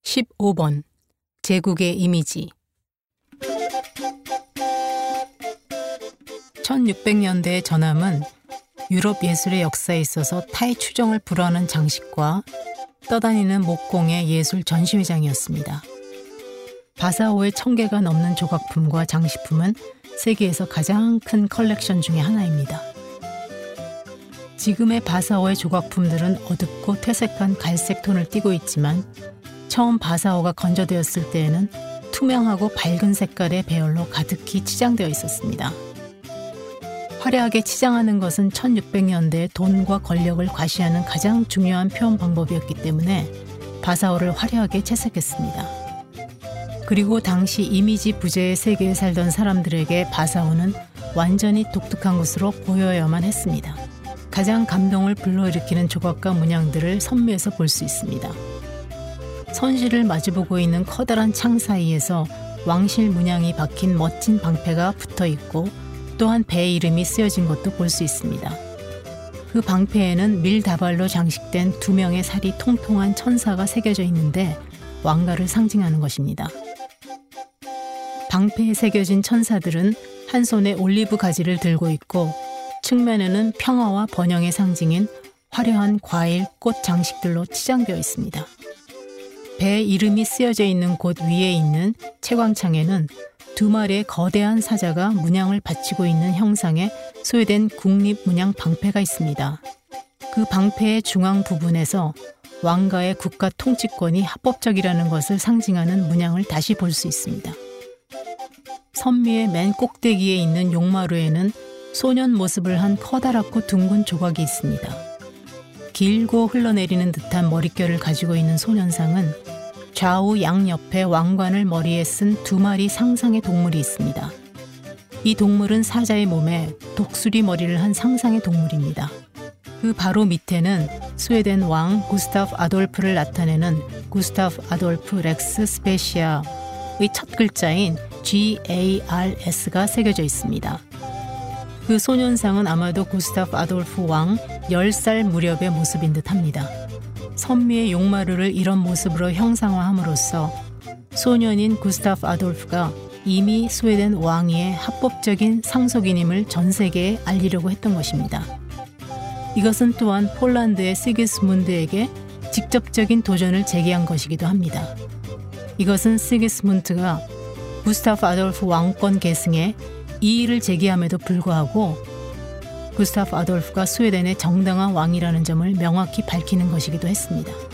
15번 제국의 이미지. 1600년대의 전함은 유럽 예술의 역사에 있어서 타의 추종을 불허하는 장식과 떠다니는 목공의 예술 전시회장이었습니다. 바사오의 1000개가 넘는 조각품과 장식품은 세계에서 가장 큰 컬렉션 중의 하나입니다. 지금의 바사오의 조각품들은 어둡고 퇴색한 갈색 톤을 띠고 있지만 처음 바사오가 건조되었을 때에는 투명하고 밝은 색깔의 배열로 가득히 치장되어 있었습니다. 화려하게 치장하는 것은 1600년대의 돈과 권력을 과시하는 가장 중요한 표현 방법이었기 때문에 바사오를 화려하게 채색했습니다. 그리고 당시 이미지 부재의 세계에 살던 사람들에게 바사오는 완전히 독특한 것으로 보여야만 했습니다. 가장 감동을 불러일으키는 조각과 문양들을 선미에서 볼 수 있습니다. 선실을 마주보고 있는 커다란 창 사이에서 왕실 문양이 박힌 멋진 방패가 붙어 있고 또한 배 이름이 쓰여진 것도 볼 수 있습니다. 그 방패에는 밀다발로 장식된 2명의 살이 통통한 천사가 새겨져 있는데 왕가를 상징하는 것입니다. 방패에 새겨진 천사들은 한 손에 올리브 가지를 들고 있고 측면에는 평화와 번영의 상징인 화려한 과일, 꽃 장식들로 치장되어 있습니다. 배 이름이 쓰여져 있는 곳 위에 있는 채광창에는 2마리의 거대한 사자가 문양을 받치고 있는 형상의 소유된 국립문양 방패가 있습니다. 그 방패의 중앙 부분에서 왕가의 국가 통치권이 합법적이라는 것을 상징하는 문양을 다시 볼 수 있습니다. 선미의 맨 꼭대기에 있는 용마루에는 소년 모습을 한 커다랗고 둥근 조각이 있습니다. 길고 흘러내리는 듯한 머릿결을 가지고 있는 소년상은 좌우 양옆에 왕관을 머리에 쓴 2마리 상상의 동물이 있습니다. 이 동물은 사자의 몸에 독수리 머리를 한 상상의 동물입니다. 그 바로 밑에는 스웨덴 왕 구스타프 아돌프를 나타내는 구스타프 아돌프 렉스 스페시아의 첫 글자인 GARS가 새겨져 있습니다. 그 소년상은 아마도 구스타프 아돌프 왕 10살 무렵의 모습인 듯합니다. 선미의 용마루를 이런 모습으로 형상화함으로써 소년인 구스타프 아돌프가 이미 스웨덴 왕위의 합법적인 상속인임을 전 세계에 알리려고 했던 것입니다. 이것은 또한 폴란드의 시기스문드에게 직접적인 도전을 제기한 것이기도 합니다. 이것은 시기스문드가 구스타프 아돌프 왕권 계승에 이의를 제기함에도 불구하고 구스타프 아돌프가 스웨덴의 정당한 왕이라는 점을 명확히 밝히는 것이기도 했습니다.